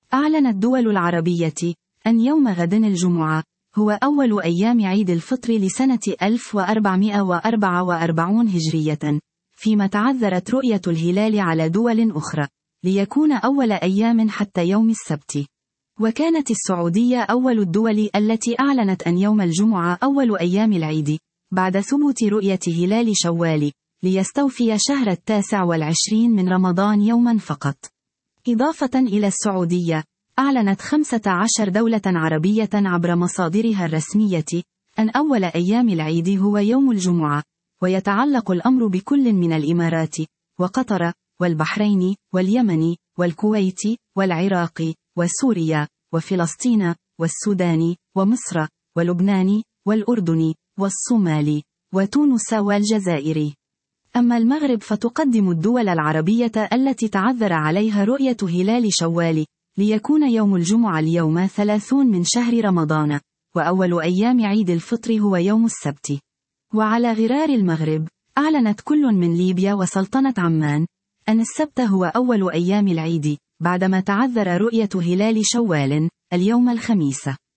أعلنت الدول العربية أن يوم غد الجمعة هو أول أيام عيد الفطر لسنة 1444 هجرية، فيما تعذرت رؤية الهلال على دول أخرى ليكون أول أيام حتى يوم السبت. وكانت السعودية أول الدول التي أعلنت أن يوم الجمعة أول أيام العيد بعد ثبوت رؤية هلال شوال، ليستوفي شهر 29 من رمضان يوما فقط. إضافة إلى السعودية، أعلنت 15 دولة عربية عبر مصادرها الرسمية أن أول أيام العيد هو يوم الجمعة، ويتعلق الأمر بكل من الإمارات، وقطر، والبحرين، واليمن، والكويت، والعراق، وسوريا، وفلسطين، والسودان، ومصر، ولبنان، والأردن، والصومال، وتونس، والجزائر. أما المغرب فتقدم الدول العربية التي تعذر عليها رؤية هلال شوال، ليكون يوم الجمعة اليوم 30 من شهر رمضان، وأول أيام عيد الفطر هو يوم السبت. وعلى غرار المغرب، أعلنت كل من ليبيا وسلطنة عمان أن السبت هو أول أيام العيد، بعدما تعذر رؤية هلال شوال اليوم الخميس.